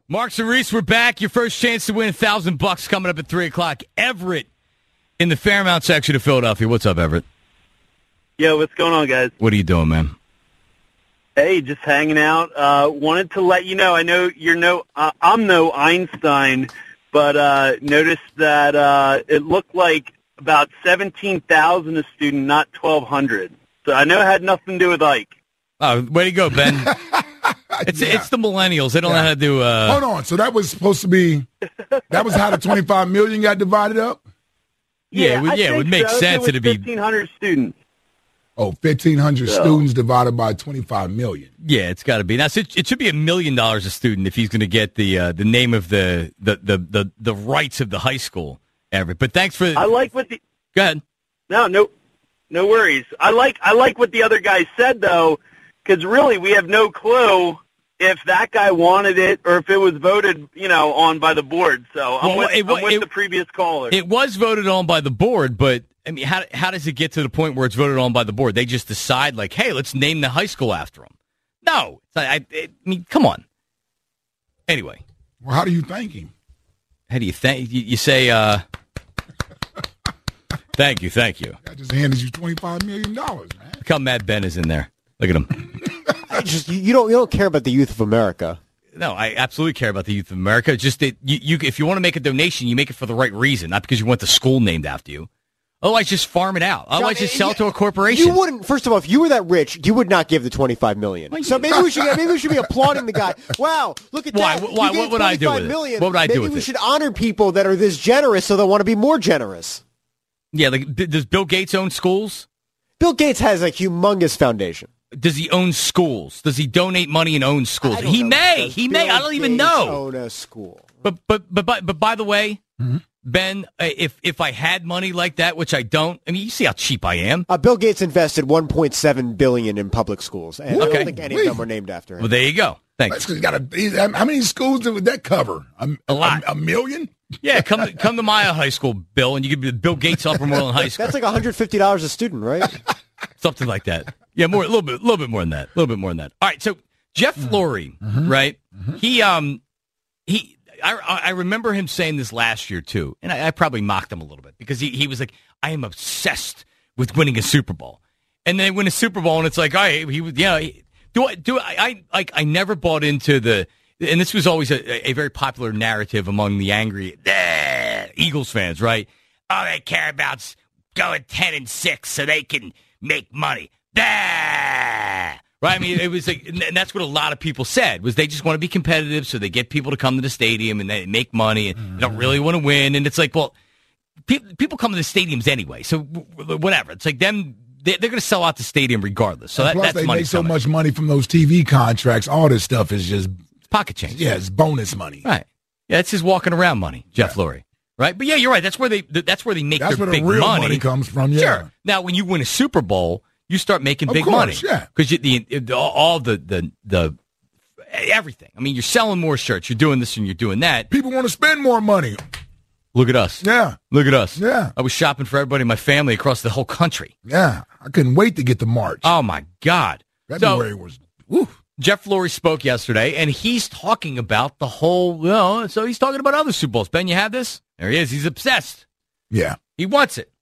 Marks and Reese, we're back. Your first chance to win $1,000 coming up at 3 o'clock. Everett in the Fairmount section of Philadelphia. What's up, Everett? Yo, what's going on, guys? What are you doing, man? Hey, just hanging out. Wanted to let you know, I know I'm no Einstein, but noticed that it looked like about 17,000 a student, not 1,200. So I know it had nothing to do with Ike. Oh, way to go, Ben. It's the millennials. They don't know how to do... Hold on. So that was supposed to be... That was how the $25 million got divided up? Yeah, it would make sense. It'd be 1,500 students. Oh, 1,500 students divided by $25 million. Yeah, it's got to be. Now, it should be $1 million a student if he's going to get the name of the rights of the high school, Everett. But thanks for... I like what the... Go ahead. No worries. I like what the other guy said, though, because really we have no clue if that guy wanted it or if it was voted, on by the board. So I'm with the previous caller. It was voted on by the board, but I mean, how does it get to the point where it's voted on by the board? They just decide, like, hey, let's name the high school after him. No, I mean, come on. Anyway, well, how do you thank him? How do you thank? You say, thank you. I just handed you $25 million, man. Look how mad Ben is in there. Look at him. You don't care about the youth of America. No, I absolutely care about the youth of America. Just that you if you want to make a donation, you make it for the right reason, not because you want the school named after you. Otherwise, just farm it out. Otherwise, just sell it to a corporation. You wouldn't. First of all, if you were that rich, you would not give the $25 million. So maybe we should be applauding the guy. Wow, look at that. Why? What would I do with it? What would I do with it? Maybe we should honor people that are this generous, so they'll want to be more generous. Yeah, like does Bill Gates own schools? Bill Gates has a humongous foundation. Does he own schools? Does he donate money and own schools? He may. I don't even know. Own a school. But by the way, Ben, if I had money like that, which I don't, I mean, you see how cheap I am. Bill Gates invested $1.7 billion in public schools, and I don't think any of them were named after him. Well, there you go. Thanks. How many schools would that cover? A lot. A million? Yeah, come to Maya High School, Bill, and you could be Bill Gates Upper Moreland High School. That's like $150 a student, right? Something like that. Yeah, a little bit more than that. All right, so Jeff Flory, right? I remember him saying this last year too, and I probably mocked him a little bit because he was like, "I am obsessed with winning a Super Bowl," and then win a Super Bowl, and it's like, "All right, he was, I never bought into the." And this was always a very popular narrative among the angry Eagles fans, right? All they care about's going 10-6 so they can make money. Right? I mean, it was like, and that's what a lot of people said, was they just want to be competitive so they get people to come to the stadium and they make money and they don't really want to win. And it's like, well, people come to the stadiums anyway, so whatever. It's like them. They're going to sell out the stadium regardless. So plus that's they money make so much money from those TV contracts. All this stuff is just pocket change. Yeah, it's bonus money. Right. Yeah, it's his walking around money, Jeff Lurie. Right. But yeah, you're right. That's where they make that's their where big the real money comes from. Yeah. Sure. Now, when you win a Super Bowl, you start making big money. Yeah. Because all the everything. I mean, you're selling more shirts. You're doing this and you're doing that. People want to spend more money. Look at us. Yeah. Look at us. Yeah. I was shopping for everybody in my family across the whole country. Yeah. I couldn't wait to get to March. Oh, my God. February was, woo. Jeff Flory spoke yesterday, and he's talking about the whole, so he's talking about other Super Bowls. Ben, you have this? There he is. He's obsessed. Yeah. He wants it.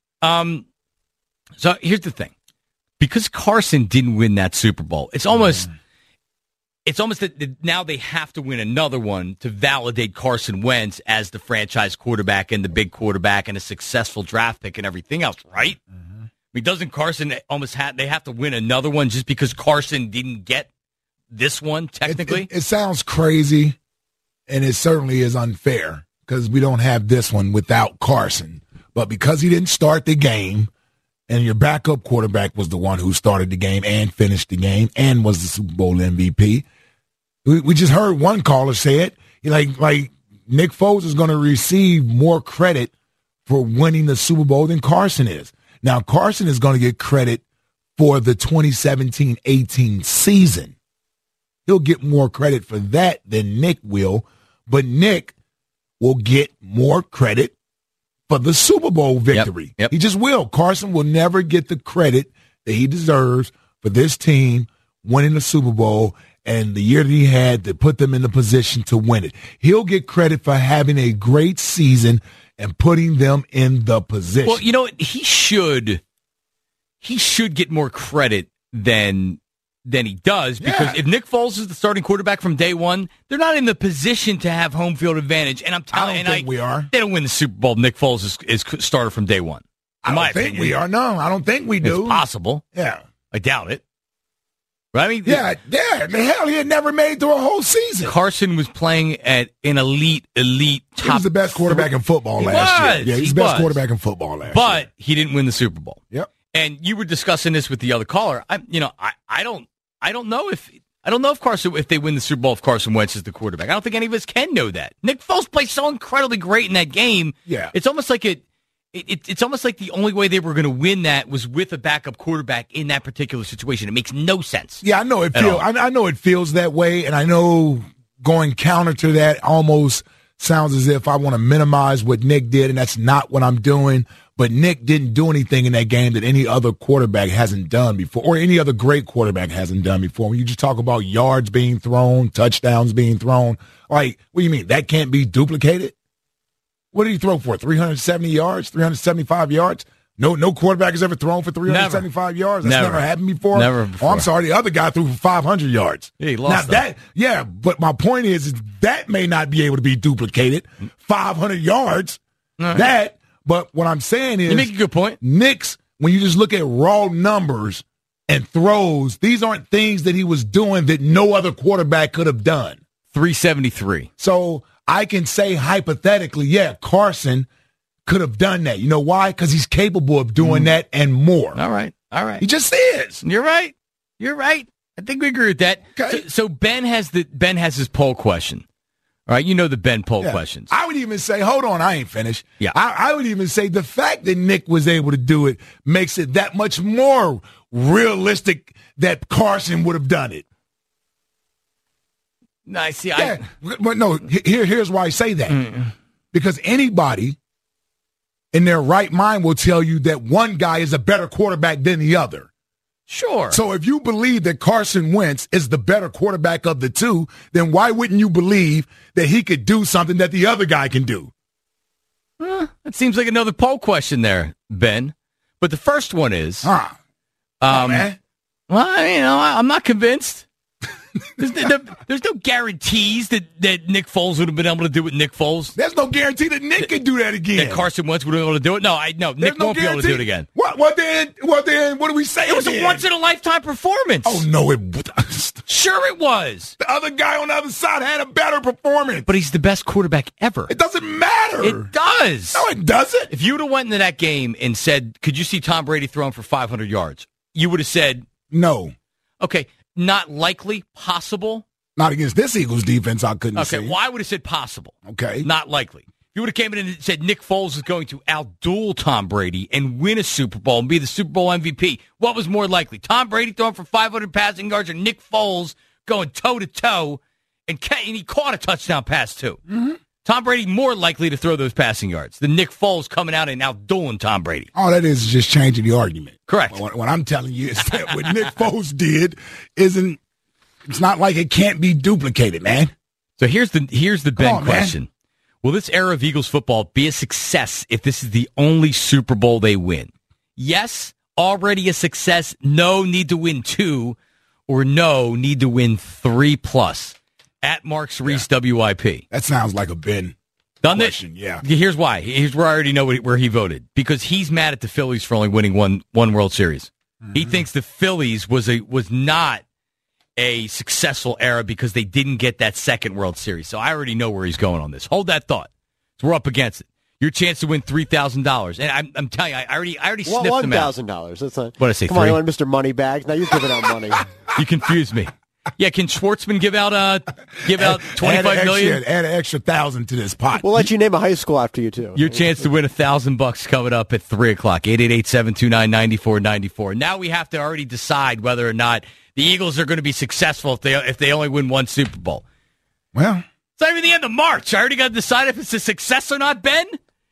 So here's the thing. Because Carson didn't win that Super Bowl, it's almost that now they have to win another one to validate Carson Wentz as the franchise quarterback and the big quarterback and a successful draft pick and everything else, right? Mm-hmm. I mean, doesn't Carson they have to win another one just because Carson didn't get this one, technically? It sounds crazy, and it certainly is unfair because we don't have this one without Carson. But because he didn't start the game, and your backup quarterback was the one who started the game and finished the game and was the Super Bowl MVP, we just heard one caller say it, like Nick Foles is going to receive more credit for winning the Super Bowl than Carson is. Now, Carson is going to get credit for the 2017-18 season. He'll get more credit for that than Nick will, but Nick will get more credit for the Super Bowl victory. Yep. He just will. Carson will never get the credit that he deserves for this team winning the Super Bowl and the year that he had to put them in the position to win it. He'll get credit for having a great season and putting them in the position. Well, you know, he should get more credit than he does, because if Nick Foles is the starting quarterback from day one, they're not in the position to have home field advantage. And I'm telling you, we are. They don't win the Super Bowl. Nick Foles is starter from day one. I don't think we are. No, I don't think we do. It's possible. Yeah. I doubt it. Right? I mean, the hell, he had never made through a whole season. Carson was playing at an elite top. He was the best quarterback in football last year. Yeah, he's the best quarterback in football last year. But he didn't win the Super Bowl. Yep. And you were discussing this with the other caller. I don't know if they win the Super Bowl if Carson Wentz is the quarterback. I don't think any of us can know that. Nick Foles played so incredibly great in that game. Yeah. It's almost like it's almost like the only way they were going to win that was with a backup quarterback in that particular situation. It makes no sense. Yeah, I know it feels. I know it feels that way, and I know going counter to that almost sounds as if I want to minimize what Nick did, and that's not what I'm doing. But Nick didn't do anything in that game that any other quarterback hasn't done before, or any other great quarterback hasn't done before. When you just talk about yards being thrown, touchdowns being thrown, like, what do you mean? That can't be duplicated? What did he throw for? 370 yards? 375 yards? No quarterback has ever thrown for 375 yards. That's never happened before. Never before. Oh, I'm sorry. The other guy threw for 500 yards. Yeah, he lost but my point is that may not be able to be duplicated. 500 yards. Uh-huh. But what I'm saying is, you make a good point. Nick's, when you just look at raw numbers and throws, these aren't things that he was doing that no other quarterback could have done. 373. So I can say hypothetically, Carson could have done that. You know why? Because he's capable of doing that and more. All right. He just is. You're right. I think we agree with that. Okay. So Ben has his poll question. All right, you know the Ben poll questions. I would even say, hold on, I ain't finished. Yeah. I would even say the fact that Nick was able to do it makes it that much more realistic that Carson would have done it. No, I see. But no, here's why I say that. Because anybody in their right mind will tell you that one guy is a better quarterback than the other. Sure. So if you believe that Carson Wentz is the better quarterback of the two, then why wouldn't you believe that he could do something that the other guy can do? That seems like another poll question there, Ben. But the first one is, man. well, I'm not convinced. There's no guarantees that Nick Foles would have been able to do what Nick Foles. There's no guarantee that Nick could do that again. That Carson Wentz would have been able to do it. No, Nick won't be able to do it again. What then? What do we say? It was a once-in-a-lifetime performance. Oh, no, it sure it was. The other guy on the other side had a better performance. But he's the best quarterback ever. It doesn't matter. It does. No, it doesn't. If you would have went into that game and said, could you see Tom Brady throwing for 500 yards? You would have said, no. Okay, not likely, possible. Not against this Eagles defense, I couldn't say. Okay, well, I would have said possible. Okay. Not likely. If you would have came in and said Nick Foles is going to outduel Tom Brady and win a Super Bowl and be the Super Bowl MVP, what was more likely? Tom Brady throwing for 500 passing yards or Nick Foles going toe-to-toe and he caught a touchdown pass, too? Mm-hmm. Tom Brady more likely to throw those passing yards than Nick Foles coming out and outdueling Tom Brady. All that is just changing the argument. Correct. What I'm telling you is that what Nick Foles did isn't. It's not like it can't be duplicated, man. So here's the Ben question. Man. Will this era of Eagles football be a success if this is the only Super Bowl they win? Yes, already a success. No, need to win 2, or no, need to win 3+. At Marks Reese WIP. That sounds like a Ben question. Yeah. Here's why. Here's where I already know where he voted. Because he's mad at the Phillies for only winning one World Series. Mm-hmm. He thinks the Phillies was not a successful era because they didn't get that second World Series. So I already know where he's going on this. Hold that thought. So we're up against it. Your chance to win $3,000, and I'm telling you, I already sniffed them out. $1,000. That's not. What did I say? Come on, you want Mr. Moneybags? Now you're giving out money. You confused me. Yeah, can Schwartzman give out $25 million? Add an extra 1,000 to this pot. We'll let you name a high school after you too. Your chance to win $1,000 coming up at 3:00. 888-729-9494. Now we have to already decide whether or not the Eagles are going to be successful if they only win one Super Bowl. Well, it's not even the end of March. I already got to decide if it's a success or not, Ben.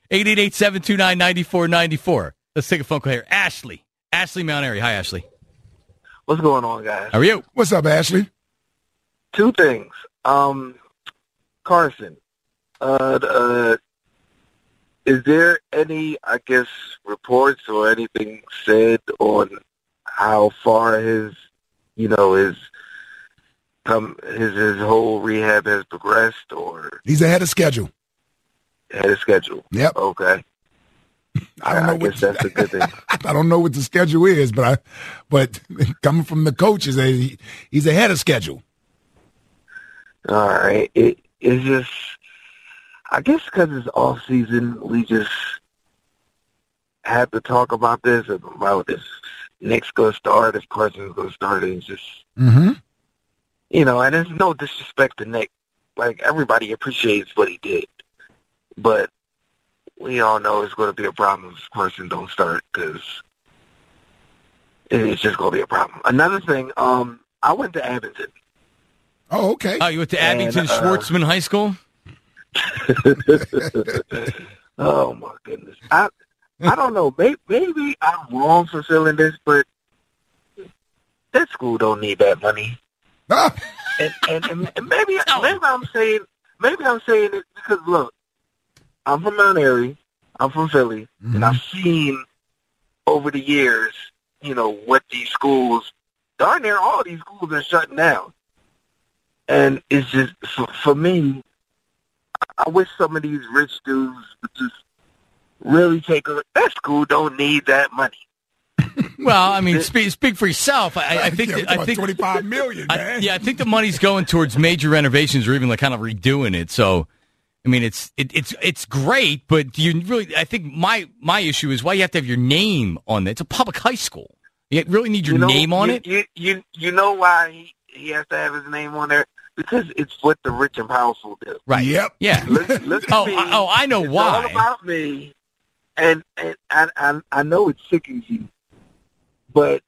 888-729-9494. Let's take a phone call here. Ashley Mount Airy. Hi, Ashley. What's going on, guys? How are you? What's up, Ashley? two things. Carson, is there any, I guess, reports or anything said on how far his whole rehab has progressed, or he's ahead of schedule? Ahead of schedule. Yep. Okay. I guess that's a good thing. I don't know what the schedule is, but coming from the coaches, he's ahead of schedule. All right. It's just, I guess because it's off season, we just have to talk about this, about if Nick's going to start, if Carson's going to start. It's just, and there's no disrespect to Nick. Like, everybody appreciates what he did. But we all know it's going to be a problem if Carson don't start, because it's just going to be a problem. Another thing, I went to Abington. Oh, okay. Oh, you went to Abington Schwartzman High School? Oh, my goodness. I don't know. Maybe I'm wrong for feeling this, but that school don't need that money. And maybe I'm saying it because, look, I'm from Mount Airy. I'm from Philly. Mm-hmm. And I've seen over the years, what these schools, darn near all these schools are shutting down. And it's just, for me, I wish some of these rich dudes would just really take a look. That school don't need that money. Well, I mean, speak for yourself. I think $25 million, man. I think the money's going towards major renovations or even like kind of redoing it. So, I mean, it's great, but do you really? I think my issue is why you have to have your name on it. It's a public high school. You really need your name on it. You know why he has to have his name on there? Because it's what the rich and powerful do. Right. Yep. Yeah. Look at me. I know it's why. It's all about me, and I know it sickens you, but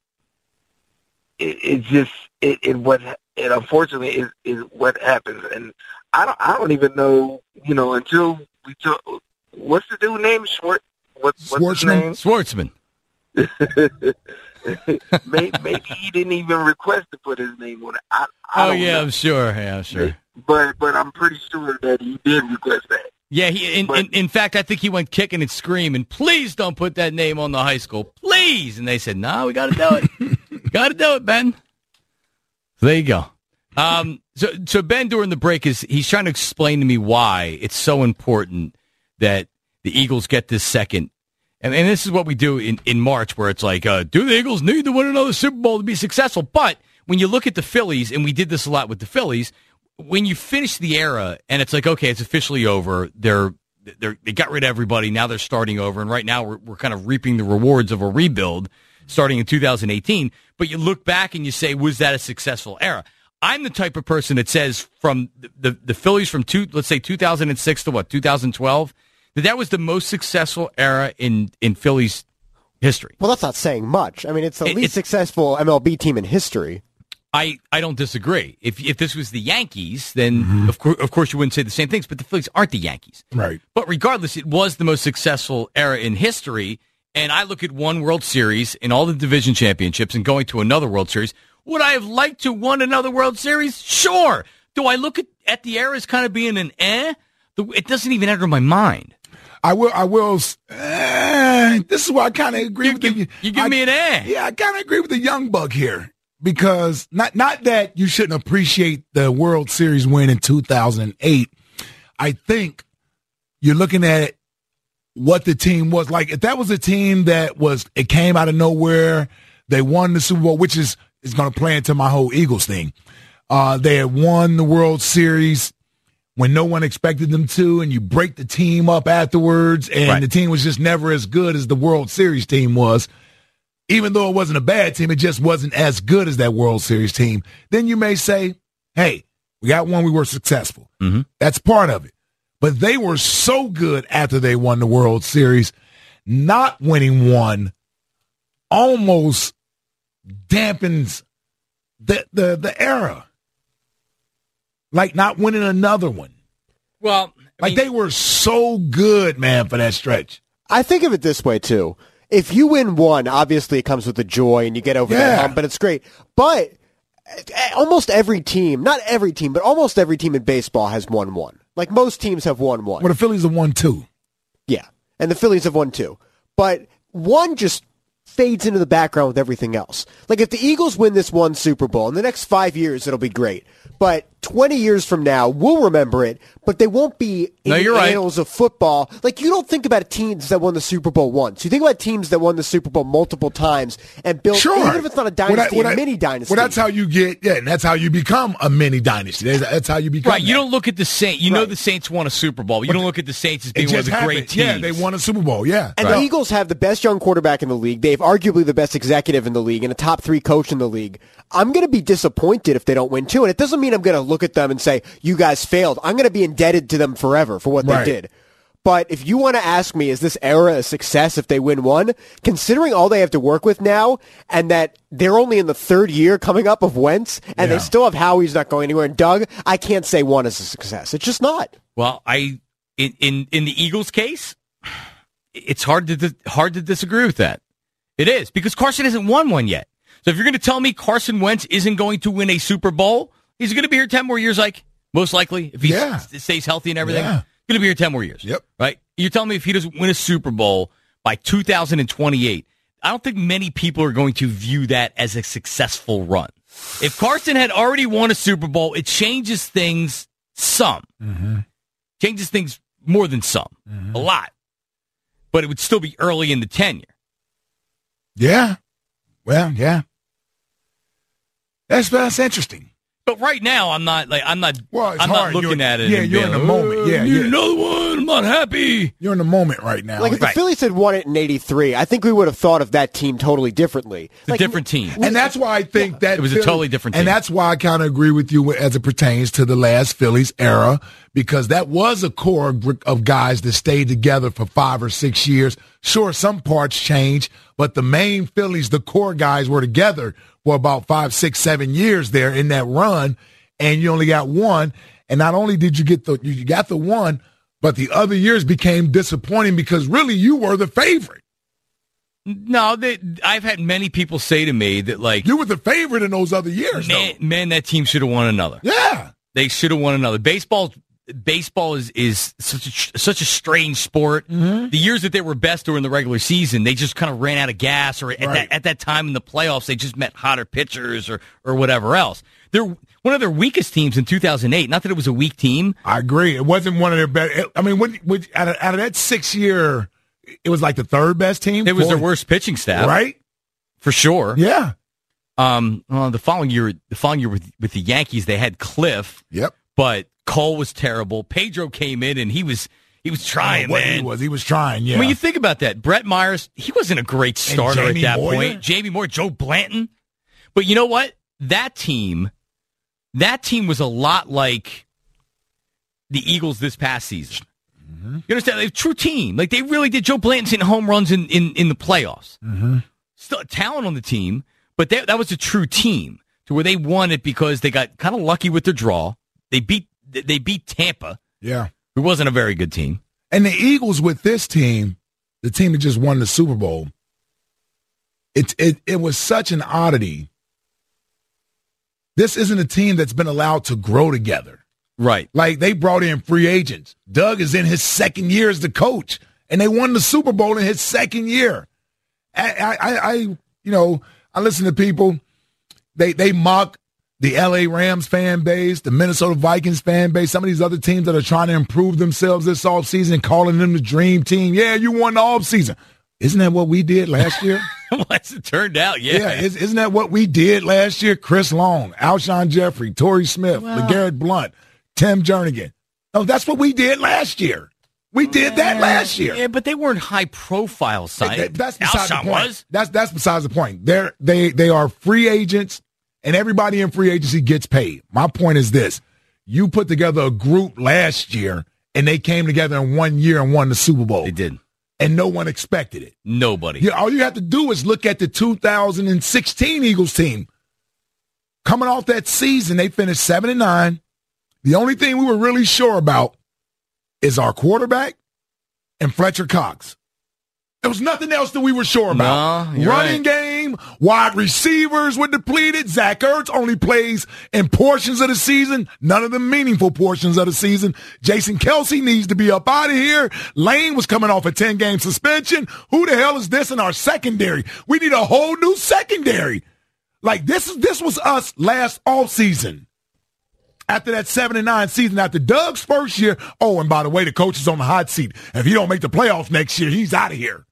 it unfortunately is what happens, and I don't even know, until we talk. What's the dude name? What's his name? Schwartzman. Maybe he didn't even request to put his name on it. I don't know. I'm sure. Yeah, I'm sure. But I'm pretty sure that he did request that. Yeah, in fact, I think he went kicking and screaming, please don't put that name on the high school, please. And they said, no, we got to do it. Got to do it, Ben. So there you go. So Ben, during the break, he's trying to explain to me why it's so important that the Eagles get this second. And this is what we do in March, where it's like, do the Eagles need to win another Super Bowl to be successful? But when you look at the Phillies, and we did this a lot with the Phillies, when you finish the era and it's like, okay, it's officially over, they got rid of everybody, now they're starting over, and right now we're kind of reaping the rewards of a rebuild starting in 2018. But you look back and you say, was that a successful era? I'm the type of person that says from the Phillies from let's say 2006 to 2012, that was the most successful era in Phillies history. Well, that's not saying much. I mean, it's the least successful MLB team in history. I don't disagree. If this was the Yankees, then of course you wouldn't say the same things, but the Phillies aren't the Yankees. Right. But regardless, it was the most successful era in history, and I look at one World Series and all the division championships and going to another World Series. Would I have liked to won another World Series? Sure. Do I look at the era as kind of being an It doesn't even enter my mind. I will. This is where I kind of agree with you. You give me an Yeah, I kind of agree with the young buck here, because not that you shouldn't appreciate the World Series win in 2008. I think you're looking at what the team was like. If that was a team it came out of nowhere, they won the Super Bowl, which is going to play into my whole Eagles thing. They had won the World Series when no one expected them to, and you break the team up afterwards, and the team was just never as good as the World Series team was. Even though it wasn't a bad team, it just wasn't as good as that World Series team. Then you may say, hey, we got one, we were successful. Mm-hmm. That's part of it. But they were so good after they won the World Series, not winning one almost dampens the era. Like not winning another one. Well, they were so good, man, for that stretch. I think of it this way, too. If you win one, obviously it comes with the joy and you get over that hump, and it's great. But almost every team, not every team, but almost every team in baseball has won one. Like most teams have won one. Well, the Phillies have won 2. Yeah, and the Phillies have won 2. But one just fades into the background with everything else. Like if the Eagles win this one Super Bowl, in the next 5 years it'll be great. But 20 years from now, we'll remember it, but they won't be in the annals of football. Like, you don't think about teams that won the Super Bowl once. You think about teams that won the Super Bowl multiple times and built, even if it's not a dynasty, a mini dynasty. Well, that's how you get, and that's how you become a mini dynasty. That's how you become Right, you don't look at the Saints. You know the Saints won a Super Bowl. But you don't look at the Saints as being one of the great teams. Yeah, they won a Super Bowl, yeah. And the Eagles have the best young quarterback in the league. They have arguably the best executive in the league and a top 3 coach in the league. I'm going to be disappointed if they don't win, too. And it doesn't mean I'm going to look at them and say, you guys failed. I'm going to be indebted to them forever for what they did. But if you want to ask me, is this era a success if they win one? Considering all they have to work with now and that they're only in the 3rd year coming up of Wentz and they still have Howie's not going anywhere and Doug, I can't say one is a success. It's just not. Well, in the Eagles' case, it's hard to disagree with that. It is, because Carson hasn't won one yet. So if you're going to tell me Carson Wentz isn't going to win a Super Bowl, he's going to be here 10 more years, most likely, if he stays healthy and everything. Yeah. Going to be here 10 more years. Yep. Right? You're telling me if he doesn't win a Super Bowl by 2028, I don't think many people are going to view that as a successful run. If Carson had already won a Super Bowl, it changes things some. Mm-hmm. Changes things more than some. Mm-hmm. A lot. But it would still be early in the tenure. Yeah. Well, yeah. That's interesting. But right now, I'm not looking at it. Yeah, you're in the moment. Yeah, need another one. I'm not happy. You're in the moment right now. Like if the Phillies had won it in '83, I think we would have thought of that team totally differently. It's a different team, and that's why I think that it was a totally different team. And that's why I kind of agree with you as it pertains to the last Phillies era, because that was a core of guys that stayed together for 5 or 6 years. Sure, some parts changed, but the main Phillies, the core guys, were together for about 5, 6, 7 years there in that run, and you only got one. And not only did you get you got the one, but the other years became disappointing because really you were the favorite. No, I've had many people say to me that, like, you were the favorite in those other years. Man, that team should have won another. Yeah, they should have won another. Baseball is such a strange sport. Mm-hmm. The years that they were best during the regular season, they just kind of ran out of gas, or at that time in the playoffs, they just met hotter pitchers or whatever else. They're one of their weakest teams in 2008. Not that it was a weak team. I agree. It wasn't one of their best. I mean, out of that 6 year, it was like the 3rd best team. It was their worst pitching staff, right? For sure. Yeah. The following year with the Yankees, they had Cliff. Yep. But Cole was terrible. Pedro came in and he was trying, man. He was trying, yeah. When you think about that, Brett Myers, he wasn't a great starter at that point. Jamie Moore, Joe Blanton. But you know what? That team was a lot like the Eagles this past season. Mm-hmm. You understand? They're a true team. Like, they really did. Joe Blanton's hitting home runs in the playoffs. Mm-hmm. Still talent on the team, but that was a true team to where they won it because they got kind of lucky with their draw. They beat Tampa. Yeah. Who wasn't a very good team. And the Eagles with this team, the team that just won the Super Bowl, it was such an oddity. This isn't a team that's been allowed to grow together. Right. Like, they brought in free agents. Doug is in his 2nd year as the coach, and they won the Super Bowl in his 2nd year. I listen to people, they mock the L.A. Rams fan base, the Minnesota Vikings fan base, some of these other teams that are trying to improve themselves this offseason, calling them the dream team. Yeah, you won the offseason. Isn't that what we did last year? Well, as it turned out, yeah. Yeah, isn't that what we did last year? Chris Long, Alshon Jeffrey, Torrey Smith, LeGarrette Blount, Tim Jernigan. Oh, that's what we did last year. We did that last year. Yeah, but they weren't high-profile signings. That's beside the point. Was. That's besides the point. They are free agents, and everybody in free agency gets paid. My point is this. You put together a group last year, and they came together in 1 year and won the Super Bowl. They did. And no one expected it. Nobody. Yeah, all you have to do is look at the 2016 Eagles team. Coming off that season, they finished 7-9. The only thing we were really sure about is our quarterback and Fletcher Cox. There was nothing else that we were sure about. No, Running game, wide receivers were depleted. Zach Ertz only plays in portions of the season, none of the meaningful portions of the season. Jason Kelce needs to be up out of here. Lane was coming off a 10-game suspension. Who the hell is this in our secondary? We need a whole new secondary. Like, this was us last offseason. After that 7-9 season, after Doug's first year, oh, and by the way, the coach is on the hot seat. If he don't make the playoffs next year, he's out of here.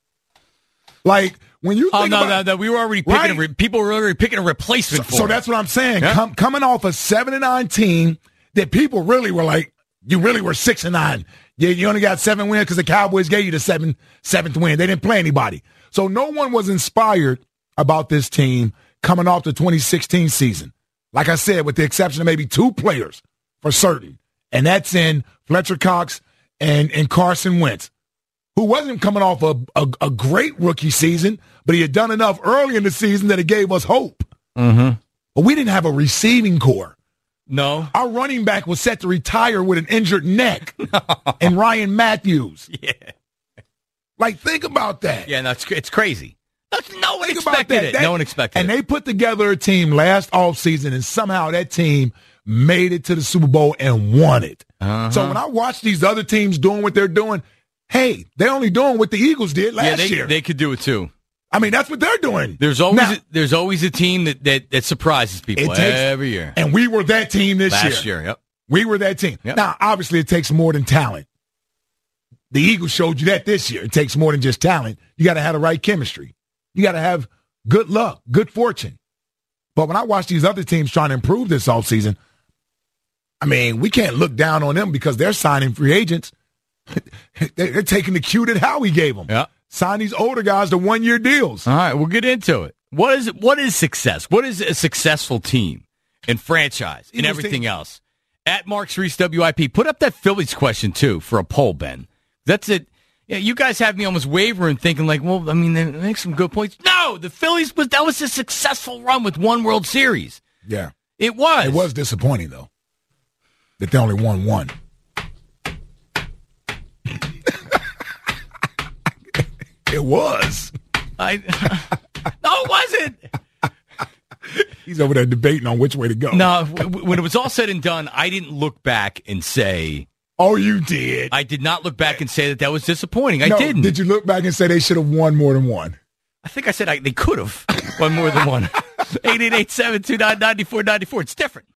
Like, when you think about we were already picking people were already picking a replacement for So him. that's what I'm saying. Yeah. Coming off a 7-9 team that people really were like, you really were 6-9. You only got 7 wins because the Cowboys gave you the seventh win. They didn't play anybody. So no one was inspired about this team coming off the 2016 season. Like I said, with the exception of maybe 2 players for certain. And that's in Fletcher Cox and Carson Wentz, who wasn't coming off a great rookie season, but he had done enough early in the season that it gave us hope. Mm-hmm. But we didn't have a receiving core. No. Our running back was set to retire with an injured neck. And Ryan Matthews. Yeah. Like, think about that. Yeah, no, it's crazy. No one Think about expected it. that. No one expected and it. they put together a team last offseason, and somehow that team made it to the Super Bowl and won it. Uh-huh. So when I watch these other teams doing what they're doing, hey, they're only doing what the Eagles did last year. They could do it too. I mean, that's what they're doing. There's always a team that surprises people every year. And we were that team Last year, yep. We were that team. Yep. Now, obviously, it takes more than talent. The Eagles showed you that this year. It takes more than just talent. You got to have the right chemistry. You got to have good luck, good fortune. But when I watch these other teams trying to improve this offseason, I mean, we can't look down on them because they're signing free agents. They're taking the cue that Howie gave them. Yeah. Sign these older guys to 1-year deals. All right, we'll get into it. What is success? What is a successful team and franchise and everything else? At Marks Reese WIP, put up that Phillies question too for a poll, Ben. That's it. Yeah, you guys have me almost wavering, thinking like, well, I mean, they make some good points. No, the Phillies that was a successful run with 1 World Series. Yeah, it was. It was disappointing though that they only won 1. It was. No, it wasn't. He's over there debating on which way to go. No, when it was all said and done, I didn't look back and say, oh, you did. I did not look back and say that was disappointing. I No, didn't. Did you look back and say they should have won more than 1? I think I said they could have won more than 1. 888-729-9494. It's different.